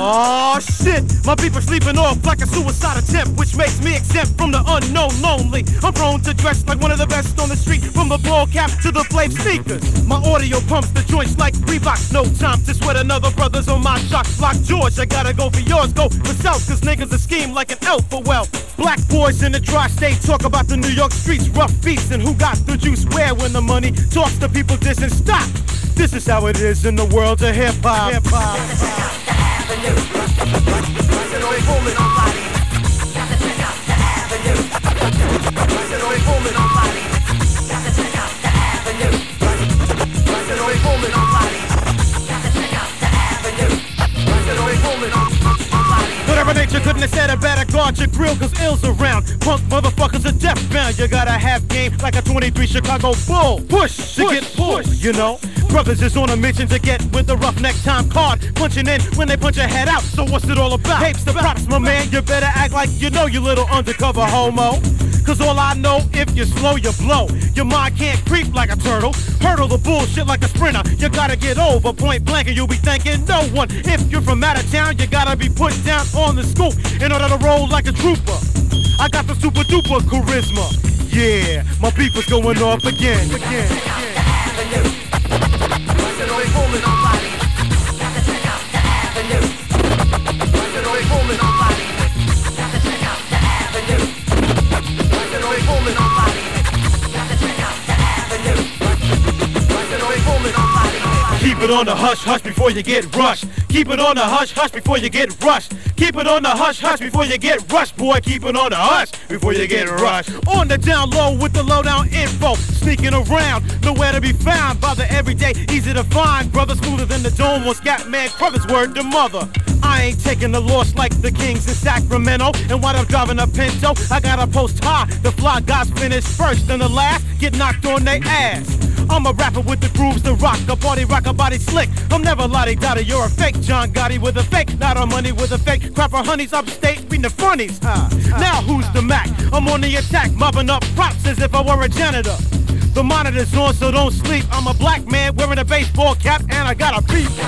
Oh shit, my people sleeping off like a suicide attempt, which makes me exempt from the unknown lonely. I'm prone to dress like one of the best on the street, from the ball cap to the flame sneakers. My audio pumps the joints like Reebok. No time to sweat another brother's on my shock block. George, I gotta go for yours, go for self, cause niggas are scheme like an elf for wealth. Black boys in the tri-state talk about the New York streets, rough beats, and who got the juice where when the money talks to people diss and stop. This is how it is in the world of hip-hop. Hip-hop. Whatever nature couldn't have said, I better guard your grill, cause ill's around. Punk motherfuckers are deaf bound. You gotta have game like a 23 Chicago Bull. Push to get pulled, you know. Brothers is on a mission to get with the roughneck time card. Punching in when they punch your head out. So what's it all about? Tapes the props, my man. You better act like you know, you little undercover homo. Cause all I know, if you're slow, you blow. Your mind can't creep like a turtle. Hurdle the bullshit like a sprinter. You gotta get over point blank and you'll be thanking no one. If you're from out of town, you gotta be put down on the scoop in order to roll like a trooper. I got the super duper charisma. Yeah, my people's going off again. Keep it on the hush hush before you get rushed. Keep it on the hush hush before you get rushed. Keep it on the hush hush before you get rushed, boy. Keep it on the hush before you get rushed. On the down low with the lowdown info. Sneaking around, nowhere to be found. By the everyday, easy to find. Brother smoother than the dome on Scatman Crothers, word to mother. I ain't taking the loss like the Kings in Sacramento. And while I'm driving a Pinto, I gotta post high. The fly guys finish first and the last get knocked on their ass. I'm a rapper with the grooves to rock a party, rock a body slick. I'm never lottie-dottie, you're a fake John Gotti with a fake, not a money with a fake. Crapper honeys upstate, reading the funnies. Now who's the Mac? I'm on the attack, mopping up props as if I were a janitor. The monitor's on, so don't sleep. I'm a black man wearing a baseball cap, and I got a beat.